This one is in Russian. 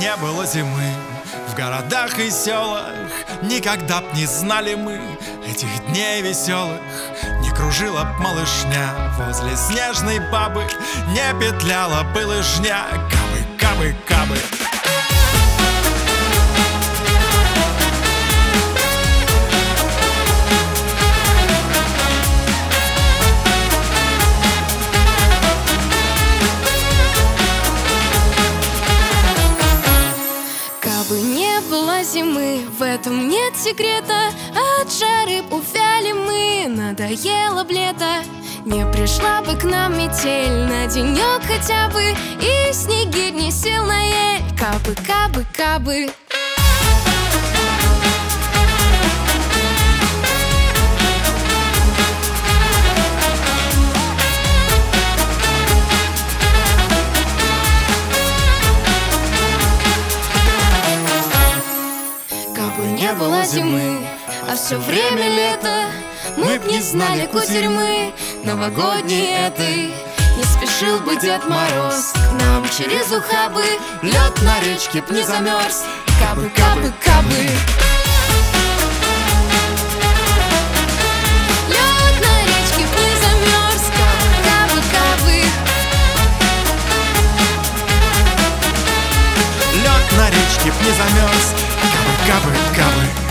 не было зимы в городах и селах, никогда б не знали мы этих дней веселых. Не кружила б малышня возле снежной бабы, не петляла бы лыжня, кабы, кабы, кабы. Кабы не было зимы, в этом нет секрета. От жары увяли мы, надоело б лето. Не пришла бы к нам метель на денек хотя бы, и снегирь не сел на ель, кабы, кабы, кабы. Кабы не было зимы, а все время лето, мы б не знали кутерьмы новогодней этой. Не спешил бы Дед Мороз к нам через ухабы, лед на речке б не замерз, кабы, кабы, кабы. Лед на речке б не замерз, кабы, кабы, кабы. Лед на речке б не замерз, кабы, кабы, кабы.